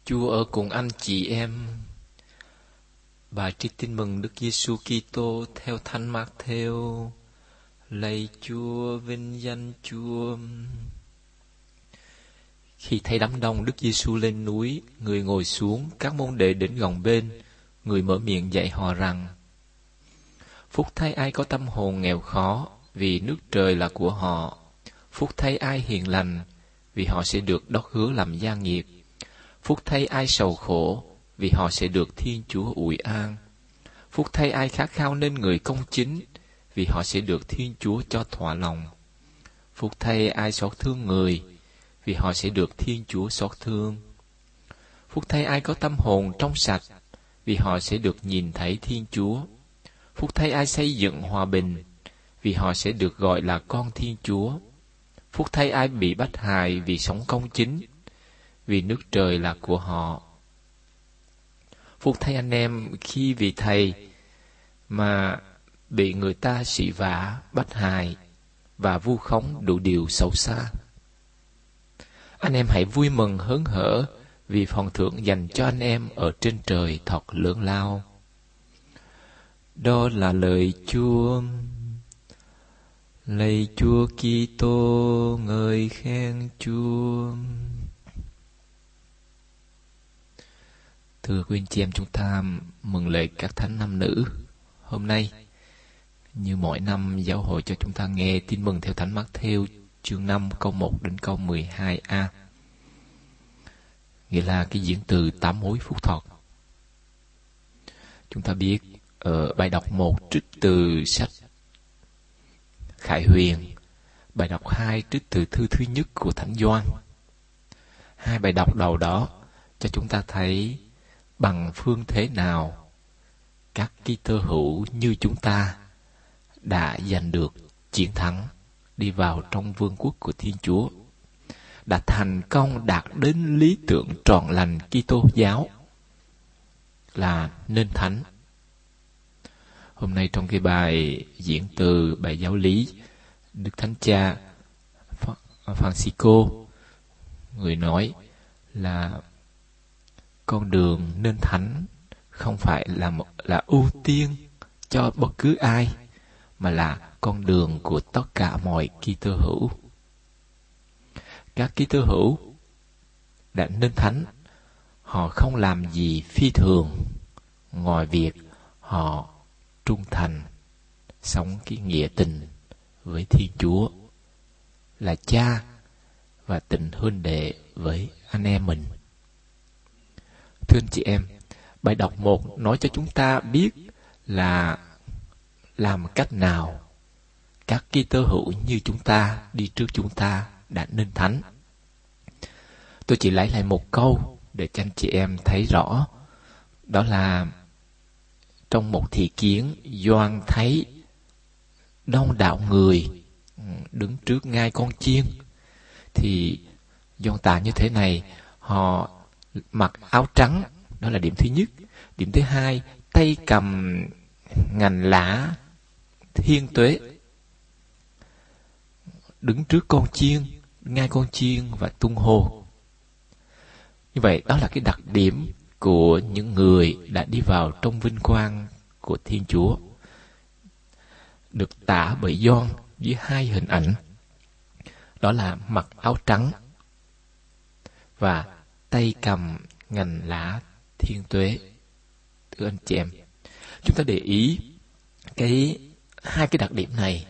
Chúa ở cùng anh chị em. Bài trích tin mừng Đức Giêsu Kitô theo Thánh Mác-thêu. Lạy Chúa, vinh danh Chúa. Khi thấy đám đông Đức Giêsu lên núi, người ngồi xuống, các môn đệ đến gần bên, người mở miệng dạy họ rằng: Phúc thay ai có tâm hồn nghèo khó, vì nước trời là của họ. Phúc thay ai hiền lành, vì họ sẽ được đốc hứa làm gia nghiệp. Phúc thay ai sầu khổ, vì họ sẽ được Thiên Chúa ủi an. Phúc thay ai khát khao nên người công chính, vì họ sẽ được Thiên Chúa cho thỏa lòng. Phúc thay ai xót thương người, vì họ sẽ được Thiên Chúa xót thương. Phúc thay ai có tâm hồn trong sạch, vì họ sẽ được nhìn thấy Thiên Chúa. Phúc thay ai xây dựng hòa bình, vì họ sẽ được gọi là con Thiên Chúa. Phúc thay ai bị bắt hại vì sống công chính, vì nước trời là của họ. Phúc thay anh em khi vì thầy mà bị người ta sỉ vả, bắt hại và vu khống đủ điều xấu xa. Anh em hãy vui mừng hớn hở, vì phần thưởng dành cho anh em ở trên trời thật lớn lao. Đó là lời Chúa. Lạy Chúa Kitô, ngợi khen Chúa. Thưa quý anh chị em, chúng ta mừng lễ các thánh nam nữ. Hôm nay, như mỗi năm, giáo hội cho chúng ta nghe tin mừng theo Thánh Mác-thêu chương 5 câu 1 đến câu 12a. Nghĩa là cái diễn từ 8 mối phúc thọ. Chúng ta biết ở bài đọc 1 trích từ sách Khải Huyền, bài đọc 2 trích từ thư thứ nhất của Thánh Gioan. Hai bài đọc đầu đó cho chúng ta thấy bằng phương thế nào các Kitô hữu như chúng ta đã giành được chiến thắng, đi vào trong vương quốc của Thiên Chúa, đã thành công đạt đến lý tưởng trọn lành Kitô giáo là nên thánh. Hôm nay trong cái bài diễn từ, bài giáo lý, Đức Thánh Cha Francisco người nói là con đường nên thánh không phải là ưu tiên cho bất cứ ai, mà là con đường của tất cả mọi Kitô hữu. Các Kitô hữu đã nên thánh, họ không làm gì phi thường ngoài việc họ trung thành, sống cái nghĩa tình với Thiên Chúa là Cha và tình huynh đệ với anh em mình. Thưa anh chị em, bài đọc 1 nói cho chúng ta biết là làm cách nào các Kitô hữu như chúng ta, đi trước chúng ta, đã nên thánh. Tôi chỉ lấy lại một câu để cho anh chị em thấy rõ. Đó là trong một thị kiến, Gioan thấy đông đảo người đứng trước ngai con chiên. Thì Gioan tả như thế này: họ mặc áo trắng, đó là điểm thứ nhất. Điểm thứ hai, tay cầm ngành lá thiên tuế, đứng trước con chiên, ngai con chiên và tung hô. Như vậy, đó là cái đặc điểm của những người đã đi vào trong vinh quang của Thiên Chúa, được tả bởi Gioan với hai hình ảnh. Đó là mặc áo trắng và tay cầm ngành lá thiên tuế. Thưa anh chị em, chúng ta để ý hai cái đặc điểm này.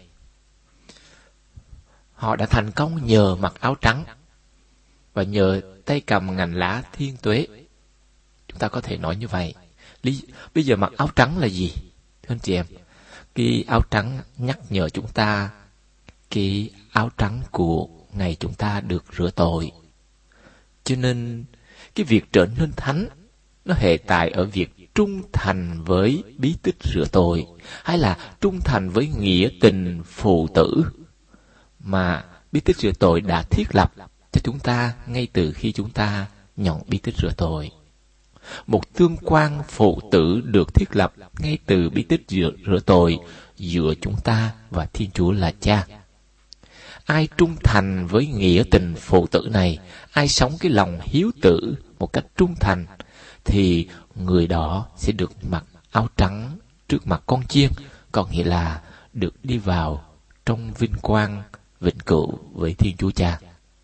Họ đã thành công nhờ mặc áo trắng và nhờ tay cầm ngành lá thiên tuế. Chúng ta có thể nói như vậy. Bây giờ mặc áo trắng là gì? Thưa anh chị em, cái áo trắng nhắc nhở chúng ta cái áo trắng của ngày chúng ta được rửa tội. Cho nên cái việc trở nên thánh nó hệ tại ở việc trung thành với bí tích rửa tội, hay là trung thành với nghĩa tình phụ tử mà bí tích rửa tội đã thiết lập cho chúng ta ngay từ khi chúng ta nhận bí tích rửa tội. Một tương quan phụ tử được thiết lập ngay từ bí tích rửa tội giữa chúng ta và Thiên Chúa là Cha. ai trung thành với nghĩa tình phụ tử này, ai sống cái lòng hiếu tử một cách trung thành, thì người đó sẽ được mặc áo trắng trước mặt con chiên, có nghĩa là được đi vào trong vinh quang vĩnh cửu với Thiên Chúa Cha.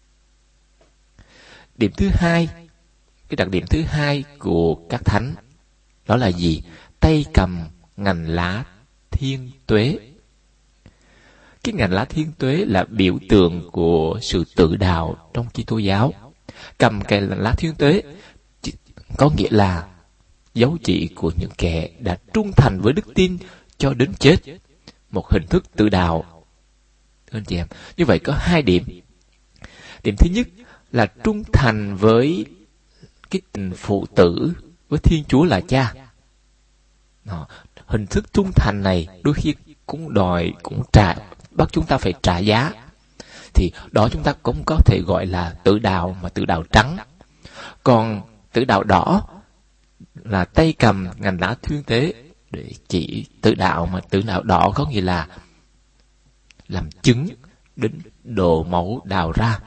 Điểm thứ hai, cái đặc điểm thứ hai của các thánh, đó là gì? Tay cầm ngành lá thiên tuế. Cái ngành lá thiên tuế là biểu tượng của sự tự đạo trong Kitô giáo. Cầm cái lá thiên tuế có nghĩa là dấu chỉ của những kẻ đã trung thành với đức tin cho đến chết, một hình thức tự đạo. Thưa anh chị em, như vậy có hai điểm. Điểm thứ nhất là trung thành với cái tình phụ tử với Thiên Chúa là Cha. Hình thức trung thành này đôi khi cũng bắt chúng ta phải trả giá. Thì đó chúng ta cũng có thể gọi là tự đạo, mà tự đạo trắng. Còn tự đạo đỏ là tay cầm ngành lá thiên tuế để chỉ tự đạo, mà tự đạo đỏ có nghĩa là làm chứng đến đổ máu đào ra.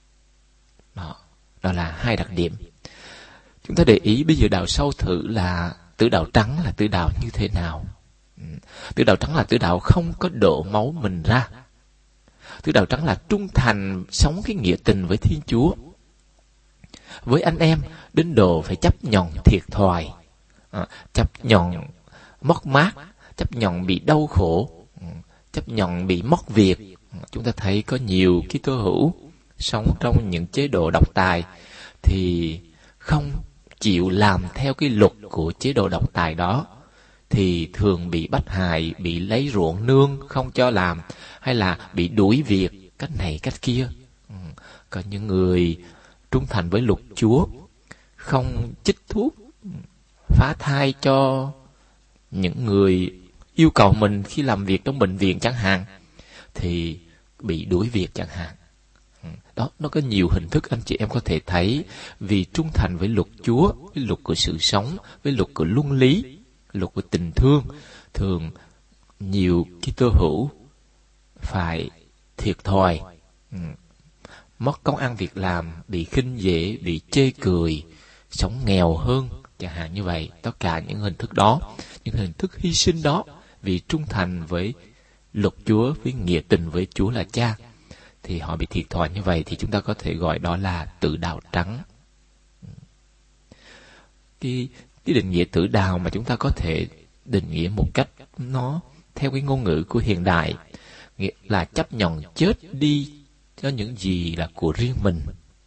Đó là hai đặc điểm. Chúng ta để ý bây giờ đào sâu thử là tự đạo trắng là tự đạo như thế nào. Tự đạo trắng là tự đạo không có đổ máu mình ra. Tự đạo trắng là trung thành, sống cái nghĩa tình với Thiên Chúa, với anh em, đến độ phải chấp nhận thiệt thòi, chấp nhận mất mát, chấp nhận bị đau khổ, chấp nhận bị mất việc. Chúng ta thấy có nhiều Kitô hữu sống trong những chế độ độc tài thì không chịu làm theo cái luật của chế độ độc tài đó, thì thường bị bắt hại, bị lấy ruộng nương không cho làm, hay là bị đuổi việc cách này cách kia. Có những người trung thành với luật Chúa, không chích thuốc phá thai cho những người yêu cầu mình khi làm việc trong bệnh viện chẳng hạn, thì bị đuổi việc chẳng hạn. Đó, nó có nhiều hình thức anh chị em có thể thấy. Vì trung thành với luật Chúa, với luật của sự sống, với luật của luân lý, luật của tình thương, thường nhiều Kitô hữu phải thiệt thòi, mất công ăn việc làm, bị khinh dễ, bị chê cười, sống nghèo hơn chẳng hạn như vậy. Tất cả những hình thức đó, những hình thức hy sinh đó, vì trung thành với luật Chúa, với nghĩa tình với Chúa là Cha, thì họ bị thiệt thòi như vậy, thì chúng ta có thể gọi đó là tự đạo trắng. Cái định nghĩa tự đạo mà chúng ta có thể định nghĩa một cách nó theo cái ngôn ngữ của hiện đại, nghĩa là chấp nhận chết đi cho những gì là của riêng mình,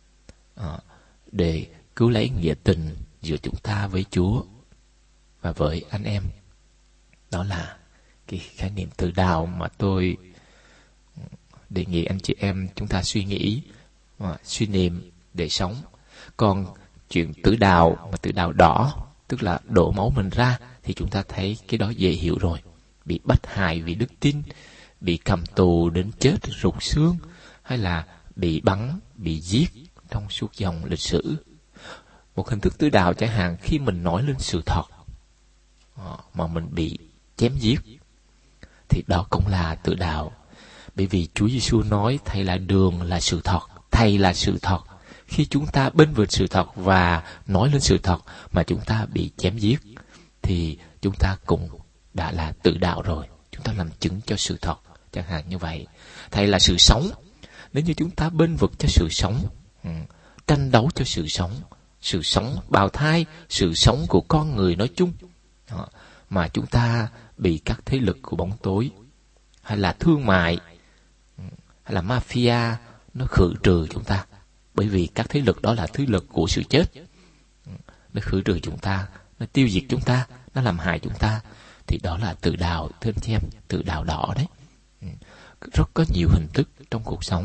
để cứu lấy nghĩa tình giữa chúng ta với Chúa và với anh em. Đó là cái khái niệm tự đạo mà tôi đề nghị anh chị em chúng ta suy nghĩ, suy niệm để sống. Còn chuyện tự đạo mà tự đạo đỏ, tức là đổ máu mình ra, thì chúng ta thấy cái đó dễ hiểu rồi. Bị bắt hại vì đức tin, bị cầm tù đến chết rụt xương, hay là bị bắn, bị giết trong suốt dòng lịch sử. Một hình thức tự đạo chẳng hạn khi mình nói lên sự thật mà mình bị chém giết, thì đó cũng là tự đạo. Bởi vì Chúa Giêsu nói Thầy là đường, là sự thật, Thầy là sự thật. Khi chúng ta bênh vực sự thật và nói lên sự thật mà chúng ta bị chém giết, thì chúng ta cũng đã là tự đạo rồi. Chúng ta làm chứng cho sự thật, chẳng hạn như vậy. Thầy là sự sống. Nếu như chúng ta bênh vực cho sự sống, tranh đấu cho sự sống bào thai, sự sống của con người nói chung, mà chúng ta bị các thế lực của bóng tối, hay là thương mại, hay là mafia, nó khử trừ chúng ta. Bởi vì các thế lực đó là thế lực của sự chết. Nó khử trừ chúng ta, nó tiêu diệt chúng ta, nó làm hại chúng ta. Thì đó là tự đạo, thưa anh chị em, tự đạo đỏ đấy. Rất có nhiều hình thức trong cuộc sống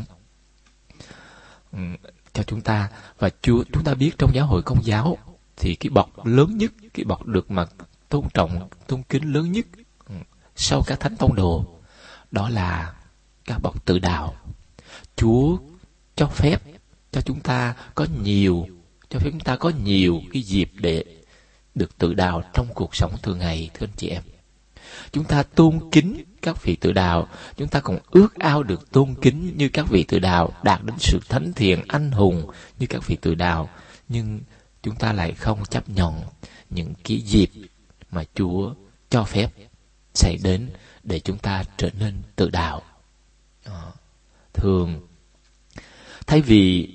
cho chúng ta. Và chúng ta biết trong giáo hội Công giáo thì cái bậc lớn nhất, cái bậc được mà tôn trọng, tôn kính lớn nhất sau các thánh tông đồ, đó là các bậc tự đạo. Chúa cho phép cho chúng ta có nhiều cái dịp để được tự đạo trong cuộc sống thường ngày, thưa anh chị em. Chúng ta tôn kính các vị tử đạo, chúng ta cũng ước ao được tôn kính như các vị tử đạo, đạt đến sự thánh thiện anh hùng như các vị tử đạo. Nhưng chúng ta lại không chấp nhận những cái dịp mà Chúa cho phép xảy đến để chúng ta trở nên tự đạo. Thường thay vì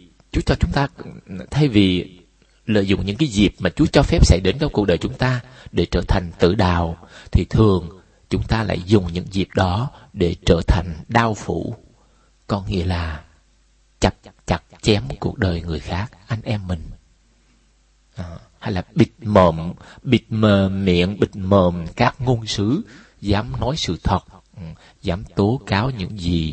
lợi dụng những cái dịp mà Chúa cho phép xảy đến trong cuộc đời chúng ta để trở thành tự đạo, thì thường chúng ta lại dùng những dịp đó để trở thành đao phủ, có nghĩa là chặt chém cuộc đời người khác, anh em mình. Hay là bịt miệng các ngôn sứ dám nói sự thật, dám tố cáo những gì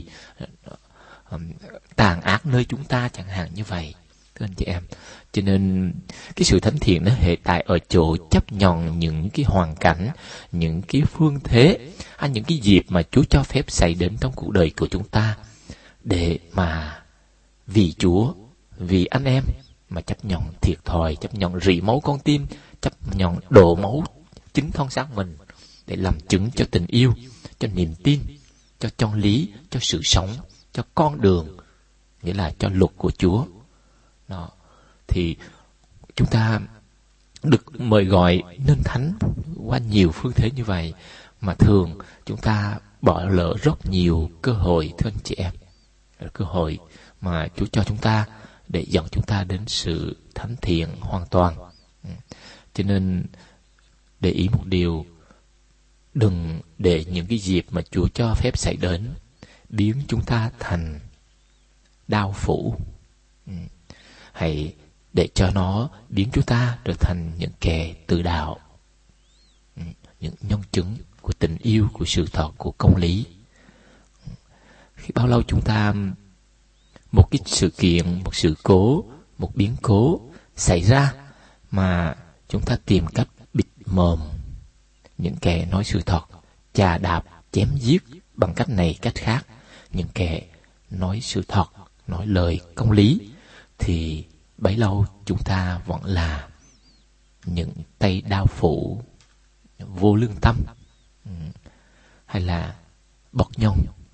tàn ác nơi chúng ta, chẳng hạn như vậy, thưa anh chị em. Cho nên cái sự thánh thiện nó hệ tại ở chỗ chấp nhận những cái hoàn cảnh, những cái phương thế, hay những cái dịp mà Chúa cho phép xảy đến trong cuộc đời của chúng ta, để mà vì Chúa, vì anh em mà chấp nhận thiệt thòi, chấp nhận rỉ máu con tim, chấp nhận đổ máu chính thân xác mình để làm chứng cho tình yêu, cho niềm tin, cho chân lý, cho sự sống, cho con đường, nghĩa là cho luật của Chúa. Đó. Thì chúng ta được mời gọi nên thánh qua nhiều phương thế như vậy, mà thường chúng ta bỏ lỡ rất nhiều cơ hội, thưa anh chị em. Cơ hội mà Chúa cho chúng ta để dẫn chúng ta đến sự thánh thiện hoàn toàn. Cho nên để ý một điều, đừng để những cái dịp mà Chúa cho phép xảy đến biến chúng ta thành đao phủ. Hãy để cho nó biến chúng ta trở thành những kẻ tự đạo, những nhân chứng của tình yêu, của sự thật, của công lý. Khi bao lâu chúng ta một cái sự kiện, một sự cố, một biến cố xảy ra mà chúng ta tìm cách bịt mồm những kẻ nói sự thật, chà đạp, chém giết bằng cách này cách khác những kẻ nói sự thật, nói lời công lý, thì bấy lâu chúng ta vẫn là những tay đao phủ vô lương tâm, hay là bất nhân.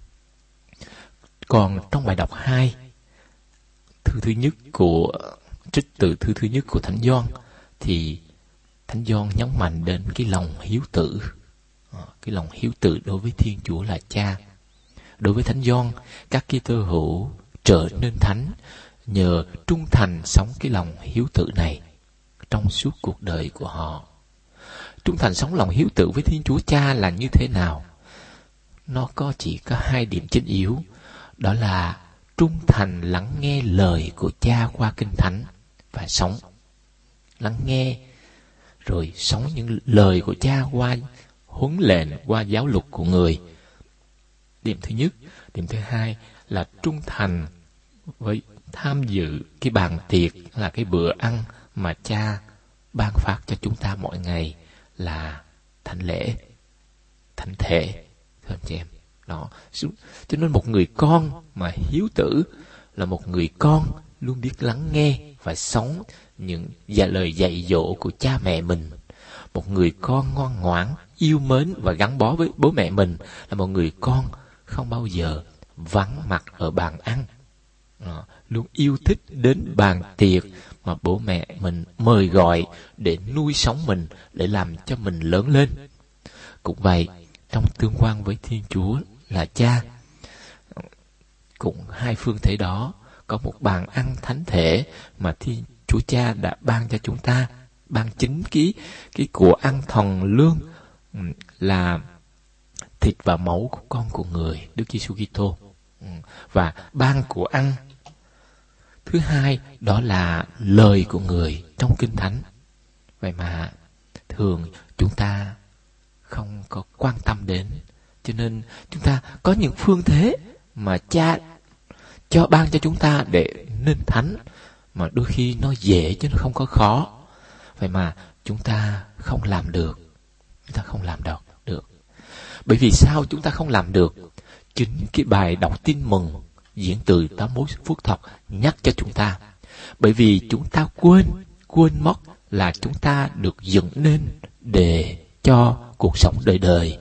Còn trong bài đọc 2, thư thứ nhất của trích từ thư thứ nhất của Thánh Gioan, thì Thánh Gioan nhấn mạnh đến cái lòng hiếu tử, cái lòng hiếu tử đối với Thiên Chúa là Cha. Đối với Thánh Gioan, các Kitô hữu trở nên thánh nhờ trung thành sống cái lòng hiếu tử này trong suốt cuộc đời của họ. Trung thành sống lòng hiếu tử với Thiên Chúa Cha là như thế nào? Nó chỉ có 2 điểm chính yếu, đó là trung thành lắng nghe lời của Cha qua Kinh Thánh và sống. Lắng nghe rồi sống những lời của Cha qua huấn lệnh, qua giáo luật của người. Điểm thứ nhất. Điểm thứ hai là trung thành với tham dự cái bàn tiệc, là cái bữa ăn mà Cha ban phát cho chúng ta mỗi ngày, là thánh lễ, thánh thể, thưa anh chị em. Đó. Cho nên một người con mà hiếu tử là một người con luôn biết lắng nghe và sống những lời dạy dỗ của cha mẹ mình. Một người con ngoan ngoãn, yêu mến và gắn bó với bố mẹ mình là một người con không bao giờ vắng mặt ở bàn ăn. Luôn yêu thích đến bàn tiệc mà bố mẹ mình mời gọi để nuôi sống mình, để làm cho mình lớn lên. Cũng vậy, trong tương quan với Thiên Chúa là Cha, cũng 2 phương thể đó, có một bàn ăn thánh thể mà Thiên Chúa Cha đã ban cho chúng ta, ban chính cái của ăn thần lương, là thịt và máu của con của người, Đức Giêsu Kitô, và ban của ăn thứ hai đó là lời của người trong Kinh Thánh. Vậy mà thường chúng ta không có quan tâm đến, cho nên chúng ta có những phương thế mà Cha ban cho chúng ta để nên thánh, mà đôi khi nó dễ chứ nó không có khó. Vậy mà chúng ta không làm được. Chúng ta không làm được. Bởi vì sao chúng ta không làm được? Chính cái bài đọc tin mừng diễn từ 81 phút thật nhắc cho chúng ta. Bởi vì chúng ta quên mất là chúng ta được dựng nên để cho cuộc sống đời đời,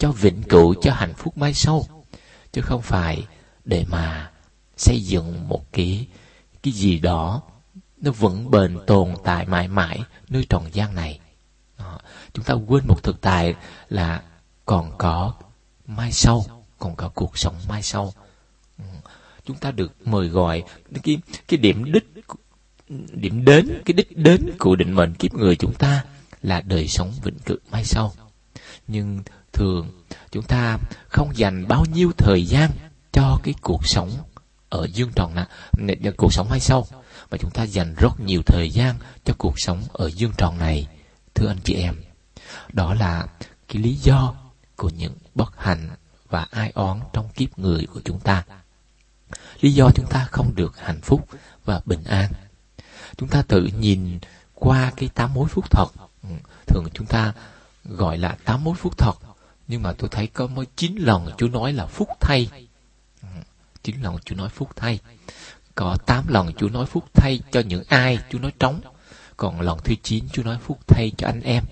cho vĩnh cửu, cho hạnh phúc mai sau, chứ không phải để mà xây dựng một cái gì đó nó vững bền tồn tại mãi mãi nơi trần gian này. Chúng ta quên một thực tại là còn có mai sau, còn có cuộc sống mai sau. Chúng ta được mời gọi cái điểm đến, cái đích đến của định mệnh kiếp người chúng ta là đời sống vĩnh cửu mai sau. Nhưng thường chúng ta không dành bao nhiêu thời gian cho cái cuộc sống ở dương trần này, cuộc sống mai sau, mà chúng ta dành rất nhiều thời gian cho cuộc sống ở dương trần này. Thưa anh chị em, đó là cái lý do của những bất hạnh và ai oán trong kiếp người của chúng ta. Lý do chúng ta không được hạnh phúc và bình an. Chúng ta tự nhìn qua cái 8 mối phúc thật. Thường chúng ta gọi là 8 mối phúc thật, nhưng mà tôi thấy có mới 9 lần Chúa nói là phúc thay. 9 lần Chúa nói phúc thay. Có 8 lần Chúa nói phúc thay cho những ai Chúa nói trống. Còn lần thứ 9 Chúa nói phúc thay cho anh em.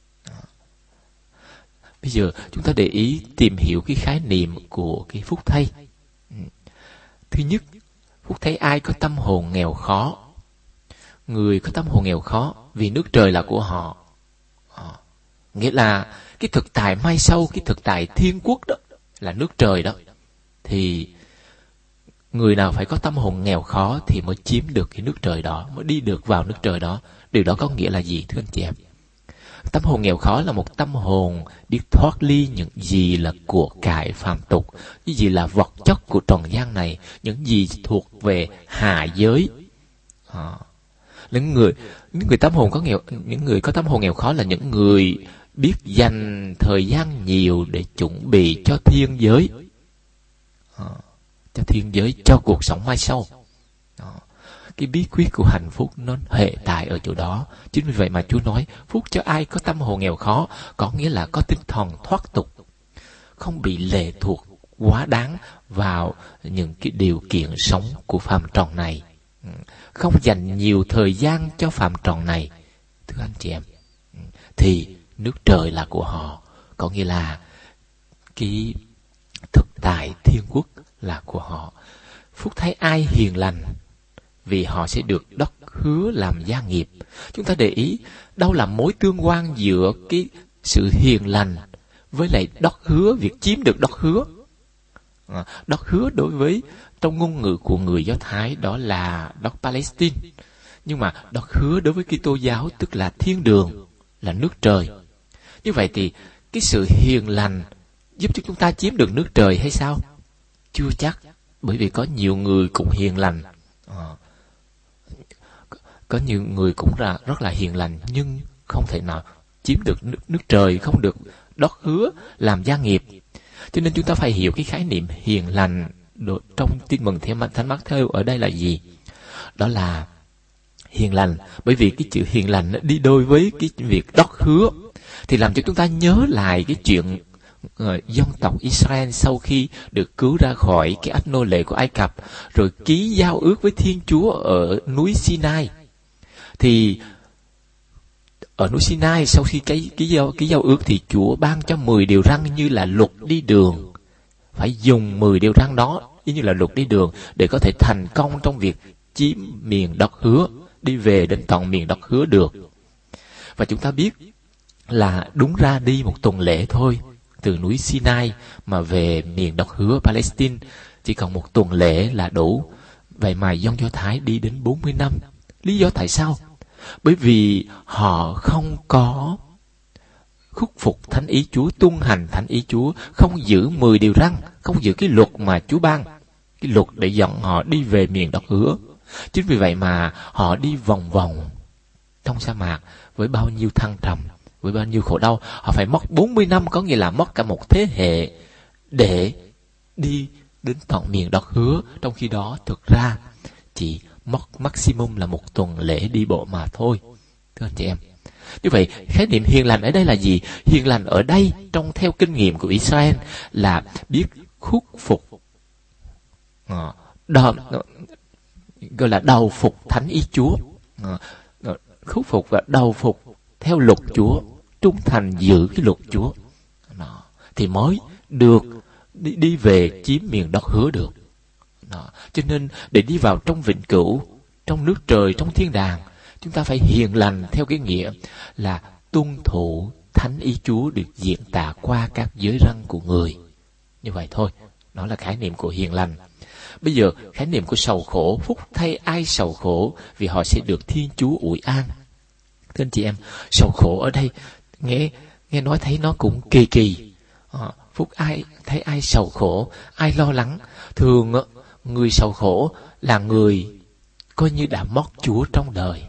Bây giờ chúng ta để ý tìm hiểu cái khái niệm của cái phúc thay. Thứ nhất, phúc thay ai có tâm hồn nghèo khó. Người có tâm hồn nghèo khó vì nước trời là của họ. Nghĩa là cái thực tại mai sau, cái thực tại thiên quốc đó là nước trời đó. Thì người nào phải có tâm hồn nghèo khó thì mới chiếm được cái nước trời đó, mới đi được vào nước trời đó. Điều đó có nghĩa là gì thưa anh chị em? Tâm hồn nghèo khó là một tâm hồn biết thoát ly những gì là của cải phàm tục, những gì là vật chất của trần gian này, những gì thuộc về hạ giới. Những người tâm hồn có nghèo, những người có tâm hồn nghèo khó là những người biết dành thời gian nhiều để chuẩn bị cho thiên giới, cho cuộc sống mai sau. Cái bí quyết của hạnh phúc nó hệ tại ở chỗ đó. Chính vì vậy mà Chúa nói phúc cho ai có tâm hồn nghèo khó, có nghĩa là có tinh thần thoát tục, không bị lệ thuộc quá đáng vào những cái điều kiện sống của phàm trần này, không dành nhiều thời gian cho phàm trần này. Thưa anh chị em, thì nước trời là của họ, có nghĩa là cái thực tại thiên quốc là của họ. Phúc thay ai hiền lành, vì họ sẽ được đất hứa làm gia nghiệp. Chúng ta để ý, đâu là mối tương quan giữa cái sự hiền lành với lại đất hứa, việc chiếm được đất hứa. Đất hứa đối với trong ngôn ngữ của người Do Thái đó là đất Palestine. Nhưng mà đất hứa đối với Kitô giáo tức là thiên đường, là nước trời. Như vậy thì cái sự hiền lành giúp cho chúng ta chiếm được nước trời hay sao? Chưa chắc, bởi vì có nhiều người cũng hiền lành. Có nhiều người cũng rất là hiền lành nhưng không thể nào chiếm được nước trời, không được đất hứa làm gia nghiệp. Cho nên chúng ta phải hiểu cái khái niệm hiền lành trong Tin mừng theo Thánh Mát-thêu ở đây là gì? Đó là hiền lành, bởi vì cái chữ hiền lành nó đi đôi với cái việc đất hứa, thì làm cho chúng ta nhớ lại cái chuyện dân tộc Israel sau khi được cứu ra khỏi cái ách nô lệ của Ai Cập, rồi ký giao ước với Thiên Chúa ở núi Sinai. Thì ở núi Sinai, sau khi ký giao ước thì Chúa ban cho 10 điều răn như là luật đi đường. Phải dùng 10 điều răn đó như là luật đi đường để có thể thành công trong việc chiếm miền đất hứa, đi về đến tận miền đất hứa được. Và chúng ta biết là đúng ra đi một tuần lễ thôi, từ núi Sinai mà về miền đất hứa Palestine chỉ còn một tuần lễ là đủ. Vậy mà dân Do Thái đi đến 40 năm. Lý do tại sao? Bởi vì họ không có khuất phục thánh ý Chúa, tuân hành thánh ý Chúa, không giữ 10 điều răn, không giữ cái luật mà Chúa ban, cái luật để dẫn họ đi về miền đất hứa. Chính vì vậy mà họ đi vòng vòng trong sa mạc với bao nhiêu thăng trầm, với bao nhiêu khổ đau. Họ phải mất 40 năm, có nghĩa là mất cả một thế hệ để đi đến tận miền đất hứa. Trong khi đó thực ra chỉ mất maximum là một tuần lễ đi bộ mà thôi. Thưa anh chị em, như vậy khái niệm hiền lành ở đây là gì? Hiền lành ở đây trong theo kinh nghiệm của Israel là biết khuất phục, gọi là đầu phục thánh ý Chúa, khuất phục và đầu phục theo luật Chúa, trung thành giữ cái luật Chúa. thì mới được đi về chiếm miền đất hứa được. Đó. Cho nên để đi vào trong vĩnh cửu, trong nước trời, trong thiên đàng, chúng ta phải hiền lành theo cái nghĩa là tuân thủ thánh ý Chúa được diễn tả qua các giới răn của người. Như vậy thôi, đó là khái niệm của hiền lành. Bây giờ khái niệm của sầu khổ. Phúc thay ai sầu khổ, vì họ sẽ được Thiên Chúa ủi an. Thưa anh chị em, sầu khổ ở đây nghe nói thấy nó cũng kỳ kỳ. Phúc thấy ai sầu khổ, ai lo lắng. Thường người sầu khổ là người coi như đã mất Chúa trong đời.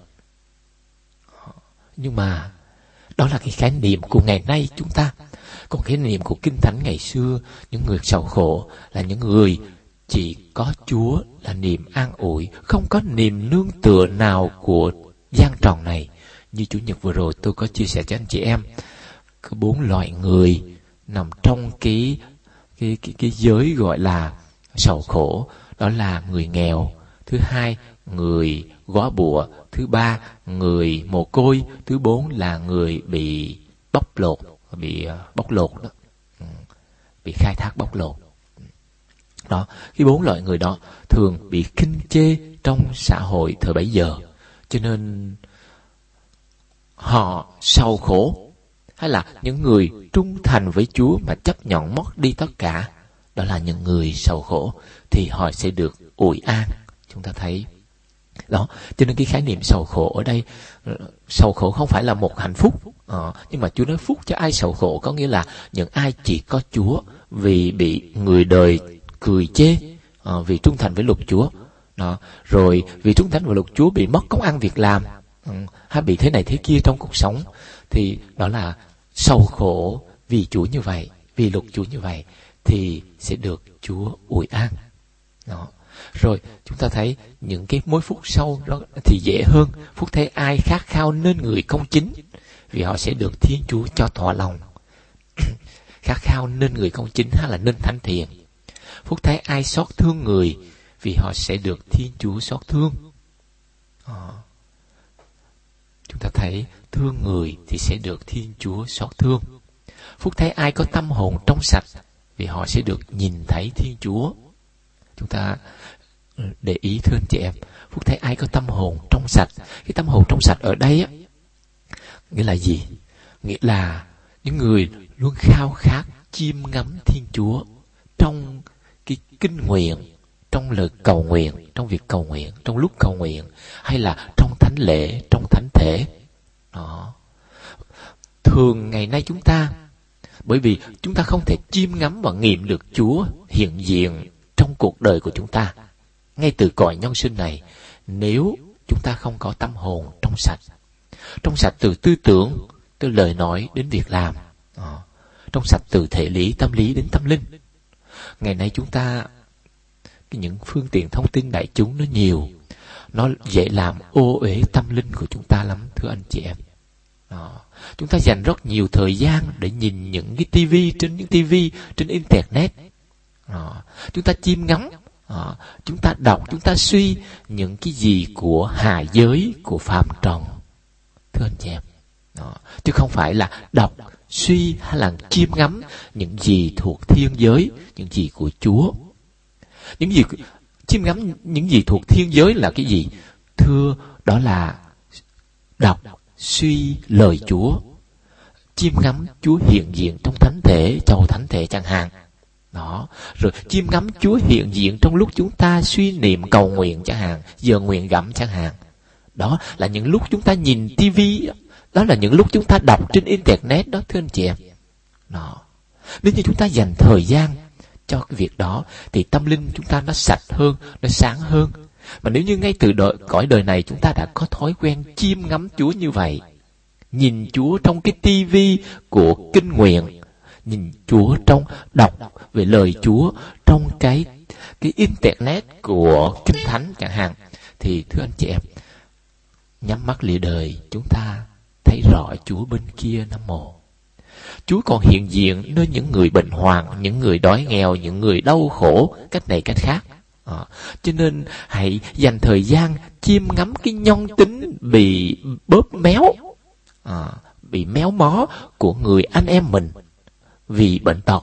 Nhưng mà đó là cái khái niệm của ngày nay chúng ta. Còn khái niệm của Kinh Thánh ngày xưa, những người sầu khổ là những người chỉ có Chúa là niềm an ủi, không có niềm nương tựa nào của gian tròn này. Như Chủ nhật vừa rồi tôi có chia sẻ cho anh chị em, có 4 loại người nằm trong cái giới gọi là sầu khổ. Đó là người nghèo, thứ hai người góa bụa, thứ ba người mồ côi, thứ 4 là người bị bóc lột đó, bị khai thác bóc lột. Đó, cái 4 loại người đó thường bị khinh chê trong xã hội thời bấy giờ, cho nên họ sầu khổ. Hay là những người trung thành với Chúa mà chấp nhận mất đi tất cả, đó là những người sầu khổ, thì họ sẽ được ủi an. Chúng ta thấy đó, cho nên cái khái niệm sầu khổ ở đây, sầu khổ không phải là một hạnh phúc, nhưng mà Chúa nói phúc cho ai sầu khổ, có nghĩa là những ai chỉ có Chúa vì bị người đời cười chê, vì trung thành với luật Chúa. Đó. Rồi vì trung thành với luật Chúa bị mất công ăn việc làm, hay bị thế này thế kia trong cuộc sống, thì đó là sầu khổ vì Chúa như vậy, vì luật Chúa như vậy, thì sẽ được Chúa ủi an. Đó. Rồi chúng ta thấy những cái mối phúc sau đó thì dễ hơn. Phúc thấy ai khát khao nên người công chính, vì họ sẽ được Thiên Chúa cho thỏa lòng. Khát khao nên người công chính hay là nên thánh thiện. Phúc thấy ai xót thương người, vì họ sẽ được Thiên Chúa xót thương. Chúng ta thấy thương người thì sẽ được Thiên Chúa xót thương. Phúc thấy ai có tâm hồn trong sạch, vì họ sẽ được nhìn thấy Thiên Chúa. Chúng ta để ý thưa anh chị em, phúc thấy ai có tâm hồn trong sạch. Cái tâm hồn trong sạch ở đây á, nghĩa là gì? Nghĩa là những người luôn khao khát chiêm ngắm Thiên Chúa trong cái kinh nguyện, trong lời cầu nguyện, trong việc cầu nguyện, trong lúc cầu nguyện, hay là trong thánh lễ, trong thánh thể. Đó. Thường ngày nay chúng ta, bởi vì chúng ta không thể chiêm ngắm và nghiệm được Chúa hiện diện trong cuộc đời của chúng ta ngay từ cõi nhân sinh này, nếu chúng ta không có tâm hồn trong sạch từ tư tưởng, từ lời nói đến việc làm, trong sạch từ thể lý, tâm lý đến tâm linh. Ngày nay chúng ta, những phương tiện thông tin đại chúng nó nhiều, nó dễ làm ô uế tâm linh của chúng ta lắm, thưa anh chị em. Chúng ta dành rất nhiều thời gian để nhìn những cái tivi, trên internet. Chúng ta chiêm ngắm, chúng ta đọc, chúng ta suy những cái gì của hạ giới, của phàm trần, thưa anh chị em. Chứ không phải là đọc, suy hay là chiêm ngắm những gì thuộc thiên giới, những gì của Chúa. Những gì chiêm ngắm, những gì thuộc thiên giới là cái gì? Thưa, đó là đọc, suy lời Chúa, chiêm ngắm Chúa hiện diện trong thánh thể, chầu thánh thể chẳng hạn. Đó, rồi chiêm ngắm Chúa hiện diện trong lúc chúng ta suy niệm cầu nguyện chẳng hạn, giờ nguyện gẫm chẳng hạn. Đó là những lúc chúng ta nhìn tivi, đó là những lúc chúng ta đọc trên internet đó, thưa anh chị em. Đó. Nếu như chúng ta dành thời gian cho cái việc đó, thì tâm linh chúng ta nó sạch hơn, nó sáng hơn. Mà nếu như ngay từ cõi đời này chúng ta đã có thói quen chiêm ngắm Chúa như vậy, nhìn Chúa trong cái tivi của kinh nguyện, nhìn Chúa trong đọc về lời Chúa trong cái internet của Kinh Thánh chẳng hạn, thì thưa anh chị em, nhắm mắt lìa đời chúng ta thấy rõ Chúa bên kia Nam Mô. Chúa còn hiện diện nơi những người bệnh hoạn, những người đói nghèo, những người đau khổ, cách này cách khác. Cho nên hãy dành thời gian chiêm ngắm cái nhân tính bị bóp méo, bị méo mó của người anh em mình, vì bệnh tật,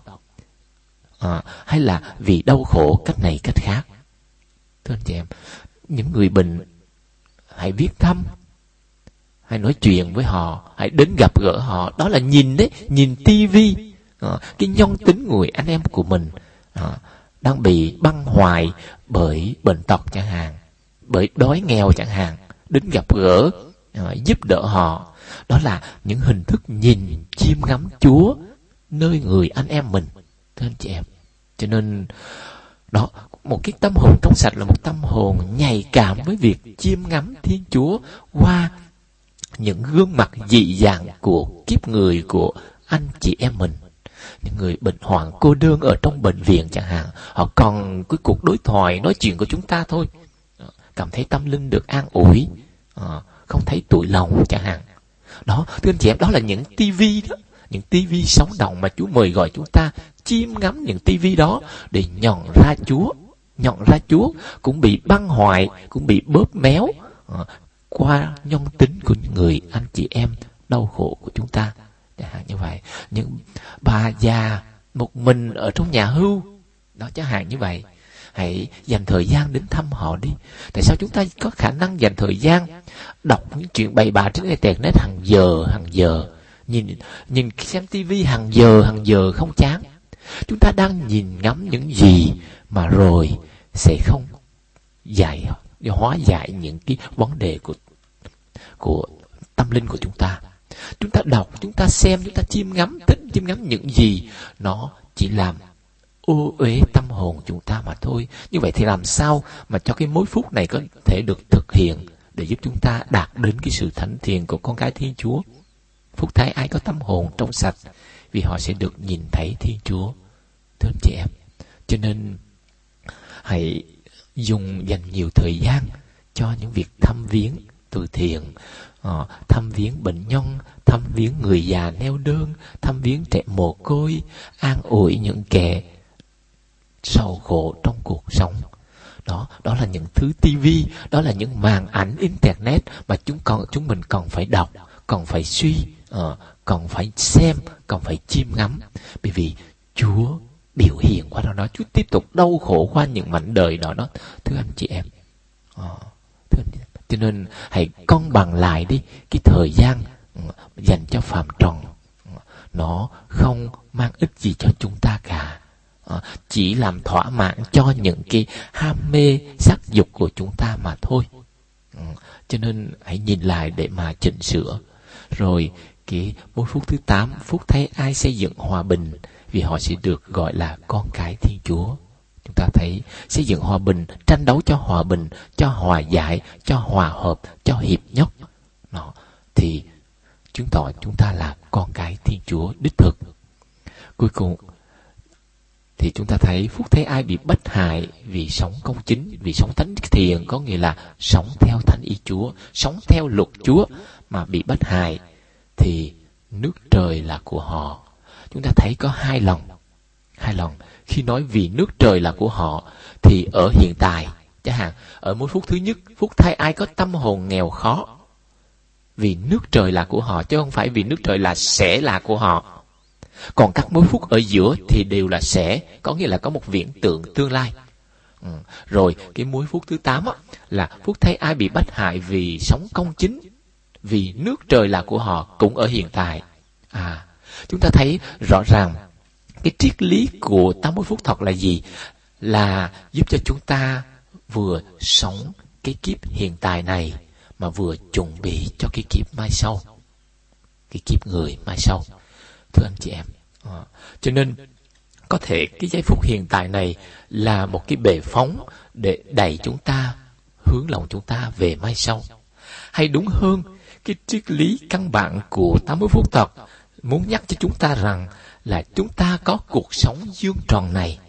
hay là vì đau khổ cách này cách khác. Thưa anh chị em, những người bệnh hãy viết thăm, hãy nói chuyện với họ, hãy đến gặp gỡ họ. Đó là nhìn đấy, nhìn tivi, cái nhân tính người anh em của mình đang bị băng hoại bởi bệnh tật chẳng hạn, bởi đói nghèo chẳng hạn, đến gặp gỡ, giúp đỡ họ. Đó là những hình thức nhìn chiêm ngắm Chúa nơi người anh em mình, thưa anh chị em. Cho nên đó, một cái tâm hồn trong sạch là một tâm hồn nhạy cảm với việc chiêm ngắm Thiên Chúa qua những gương mặt dị dạng của kiếp người của anh chị em mình. Những người bệnh hoạn cô đơn ở trong bệnh viện chẳng hạn, họ còn cái cuộc đối thoại nói chuyện của chúng ta thôi, cảm thấy tâm linh được an ủi, không thấy tủi lòng chẳng hạn. Đó, thưa anh chị em, đó là những tivi đó, những tivi sống động mà Chúa mời gọi chúng ta chiêm ngắm những tivi đó để nhận ra Chúa. Nhận ra Chúa cũng bị băng hoại, cũng bị bóp méo qua nhân tính của những người anh chị em đau khổ của chúng ta. Chẳng hạn như vậy, những bà già một mình ở trong nhà hưu đó, chẳng hạn như vậy, hãy dành thời gian đến thăm họ đi. Tại sao chúng ta có khả năng dành thời gian đọc những chuyện bậy bạ trên internet hàng giờ, nhìn xem tivi hàng giờ không chán? Chúng ta đang nhìn ngắm những gì mà rồi sẽ không hóa giải những cái vấn đề của tâm linh của chúng ta. Chúng ta đọc, chúng ta xem, chúng ta chiêm ngắm những gì nó chỉ làm ô uế tâm hồn chúng ta mà thôi. Như vậy thì làm sao mà cho cái mối phúc này có thể được thực hiện để giúp chúng ta đạt đến cái sự thánh thiện của con cái Thiên Chúa? Phúc thay ai có tâm hồn trong sạch, vì họ sẽ được nhìn thấy Thiên Chúa, thưa anh chị em. Cho nên hãy dành nhiều thời gian cho những việc thăm viếng từ thiện, thăm viếng bệnh nhân, thăm viếng người già neo đơn, thăm viếng trẻ mồ côi, an ủi những kẻ sầu khổ trong cuộc sống. Đó là những thứ tivi, đó là những màn ảnh internet mà chúng mình còn phải đọc, còn phải suy, còn phải xem, còn phải chiêm ngắm. Bởi vì Chúa biểu hiện qua đó, Chúa tiếp tục đau khổ qua những mảnh đời đó, thưa anh chị em. Cho nên hãy cân bằng lại đi cái thời gian dành cho phàm trần, nó không mang ích gì cho chúng ta cả, chỉ làm thỏa mãn cho những cái ham mê sắc dục của chúng ta mà thôi. Cho nên hãy nhìn lại để mà chỉnh sửa. Rồi cái mối phúc thứ 8, phúc thay ai xây dựng hòa bình, vì họ sẽ được gọi là con cái Thiên Chúa. Chúng ta thấy xây dựng hòa bình, tranh đấu cho hòa bình, cho hòa giải, cho hòa hợp, cho hiệp nhất, thì chứng tỏ chúng ta là con cái Thiên Chúa đích thực. Cuối cùng thì chúng ta thấy phúc thấy ai bị bách hại vì sống công chính, vì sống thánh thiện, có nghĩa là sống theo thánh ý Chúa, sống theo luật Chúa mà bị bách hại, thì nước trời là của họ. Chúng ta thấy có hai lần khi nói vì nước trời là của họ, thì ở hiện tại, chẳng hạn ở mối phúc thứ nhất, phúc thay ai có tâm hồn nghèo khó, vì nước trời là của họ, chứ không phải vì nước trời là sẽ là của họ. Còn các mối phúc ở giữa thì đều là sẽ, có nghĩa là có một viễn tượng tương lai. Rồi cái mối phúc thứ 8 là phúc thấy ai bị bách hại vì sống công chính, vì nước trời là của họ, cũng ở hiện tại. Chúng ta thấy rõ ràng cái triết lý của 8 mối phúc thật là gì? Là giúp cho chúng ta vừa sống cái kiếp hiện tại này, mà vừa chuẩn bị cho cái kiếp mai sau, cái kiếp người mai sau, thưa anh chị em. Cho nên có thể cái giây phút hiện tại này là một cái bệ phóng để đẩy chúng ta, hướng lòng chúng ta về mai sau. Hay đúng hơn, cái triết lý căn bản của 8 mối phúc thật muốn nhắc cho chúng ta rằng là chúng ta có cuộc sống dương tròn này,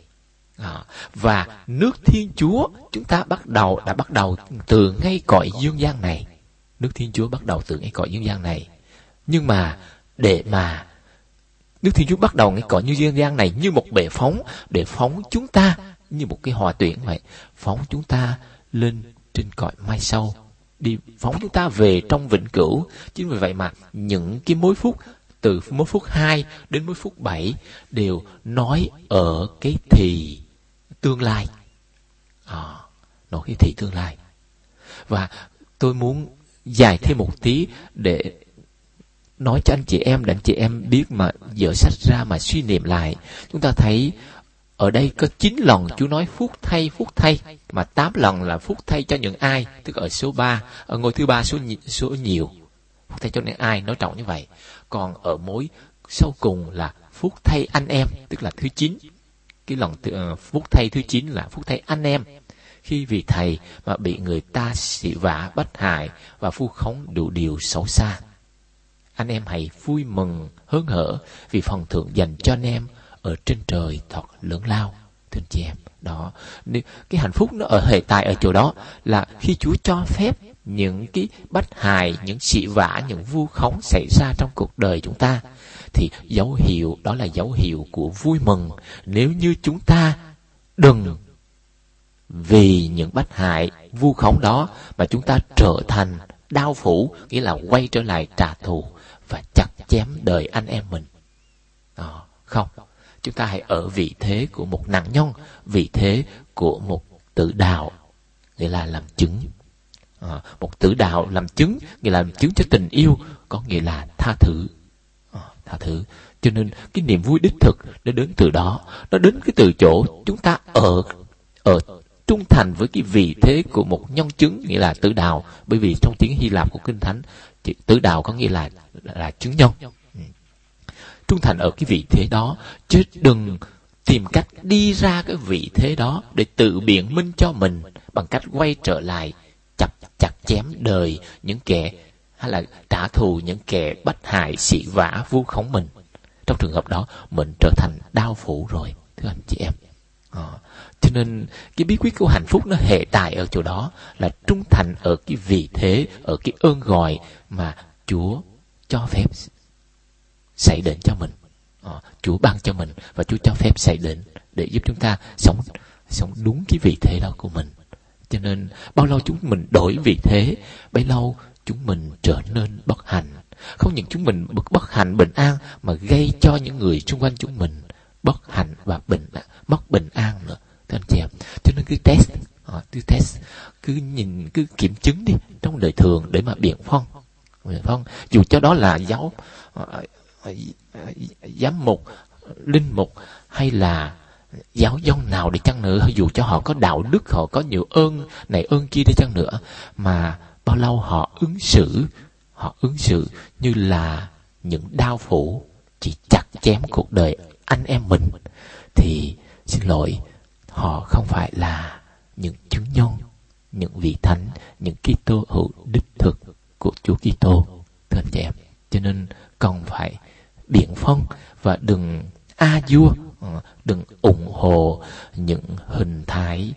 và nước Thiên Chúa chúng ta đã bắt đầu từ ngay cõi dương gian này. Nước Thiên Chúa bắt đầu từ ngay cõi dương gian này. Nhưng mà để mà nước Thiên Chúa bắt đầu ngay cõi dương gian này như một bệ phóng, để phóng chúng ta như một cái hòa tuyển vậy, phóng chúng ta lên trên cõi mai sau, đi phóng chúng ta về trong vĩnh cửu. Chính vì vậy mà những cái mối phúc từ mỗi phút 2 đến mỗi phút 7 đều nói ở cái thì tương lai. Nói cái thì tương lai. Và tôi muốn dài thêm một tí để nói cho anh chị em, để anh chị em biết mà dở sách ra mà suy niệm lại. Chúng ta thấy ở đây có 9 lần Chúa nói phúc thay, mà 8 lần là phúc thay cho những ai, tức ở số 3, ở ngôi thứ 3 số nhiều. Phúc thay cho những ai, nói trọng như vậy. Còn ở mối sau cùng là phúc thay anh em, tức là thứ 9. Cái lần phúc thay thứ 9 là phúc thay anh em. Khi vì thầy mà bị người ta xỉ vả, bắt hại và vu khống đủ điều xấu xa. Anh em hãy vui mừng, hớn hở vì phần thưởng dành cho anh em ở trên trời thật lớn lao. Thưa anh chị em, đó, cái hạnh phúc nó ở hệ tại ở chỗ đó là khi Chúa cho phép những cái bắt hại, những xỉ vả, những vu khống xảy ra trong cuộc đời chúng ta, thì dấu hiệu đó là dấu hiệu của vui mừng. Nếu như chúng ta đừng vì những bắt hại, vu khống đó mà chúng ta trở thành đao phủ, nghĩa là quay trở lại trả thù và chặt chém đời anh em mình. Không, chúng ta hãy ở vị thế của một nạn nhân, vị thế của một tử đạo, nghĩa là làm chứng. Một tử đạo làm chứng, nghĩa là làm chứng cho tình yêu, có nghĩa là tha thứ. Tha thứ. Cho nên cái niềm vui đích thực nó đến từ đó, nó đến cái từ chỗ chúng ta ở trung thành với cái vị thế của một nhân chứng, nghĩa là tử đạo. Bởi vì trong tiếng Hy Lạp của Kinh Thánh, tử đạo có nghĩa là chứng nhân. Trung thành ở cái vị thế đó, chứ đừng tìm cách đi ra cái vị thế đó để tự biện minh cho mình bằng cách quay trở lại chặt chém đời những kẻ, hay là trả thù những kẻ bắt hại, xỉ vả, vu khống mình. Trong trường hợp đó mình trở thành đao phủ rồi, thưa anh chị em. Cho nên cái bí quyết của hạnh phúc nó hệ tại ở chỗ đó, là trung thành ở cái vị thế, ở cái ơn gọi mà Chúa cho phép xảy đến cho mình. Chúa ban cho mình và Chúa cho phép xảy đến để giúp chúng ta sống đúng cái vị thế đó của mình. Cho nên bao lâu chúng mình đổi vị thế, bấy lâu chúng mình trở nên bất hạnh. Không những chúng mình bất hạnh bình an, mà gây cho những người xung quanh chúng mình bất hạnh và mất bình an nữa, thưa anh chị em. Cho nên cứ test, cứ kiểm chứng đi trong đời thường để mà biện phong. Dù cho đó là giám mục, linh mục hay là giáo dân nào đi chăng nữa, dù cho họ có đạo đức, họ có nhiều ơn này ơn kia đi chăng nữa, mà bao lâu họ ứng xử như là những đao phủ chỉ chặt chém cuộc đời anh em mình, thì xin lỗi, họ không phải là những chứng nhân, những vị thánh, những Kitô hữu đích thực của Chúa Kitô, thưa anh chị em. Cho nên cần phải biện phân và đừng vua, đừng ủng hộ những hình thái,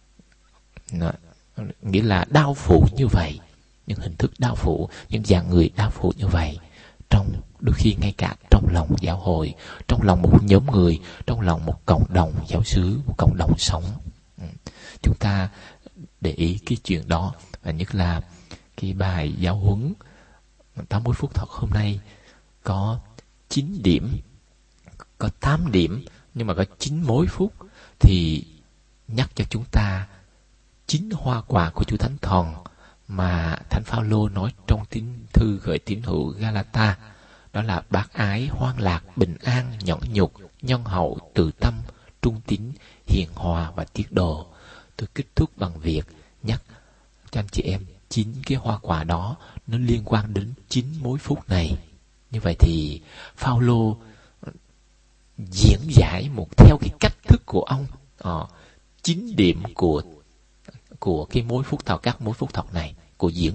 nghĩa là đao phủ như vậy, những hình thức đao phủ, những dạng người đao phủ như vậy, trong đôi khi ngay cả trong lòng giáo hội, trong lòng một nhóm người, trong lòng một cộng đồng giáo xứ, một cộng đồng sống. Chúng ta để ý cái chuyện đó, và nhất là cái bài giáo huấn 80 phút thật hôm nay có 9 điểm, có 8 điểm, nhưng mà có 9 mỗi phút, thì nhắc cho chúng ta 9 hoa quả của Chúa Thánh Thần mà Thánh Phaolô nói trong tín thư gửi tín hữu Galata. Đó là bác ái, hoan lạc, bình an, nhẫn nhục, nhân hậu, từ tâm, trung tín, hiền hòa và tiết độ. Tôi kết thúc bằng việc nhắc cho anh chị em 9 cái hoa quả đó, nó liên quan đến 9 mỗi phút này. Như vậy thì Phaolô diễn giải theo cái cách thức của ông 9 điểm của cái mối phúc thọ, các mối phúc thọ này, của diễn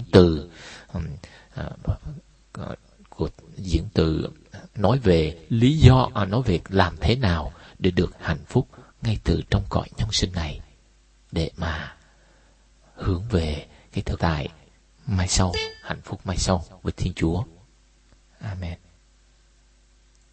từ nói về lý do, nói về làm thế nào để được hạnh phúc ngay từ trong cõi nhân sinh này, để mà hướng về cái thực tại mai sau, hạnh phúc mai sau với Thiên Chúa. Amen.